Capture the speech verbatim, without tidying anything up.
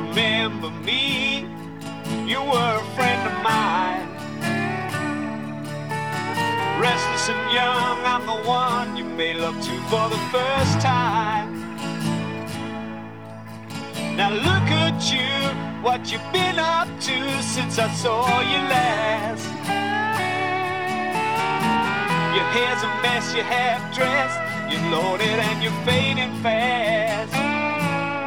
remember me? You were a friend of mine. Restless and young, I'm the one you made love to for the first time. Now look at you, what you've been up to since I saw you last. Your hair's a mess, you're half dressed, you're loaded and you're fading fast.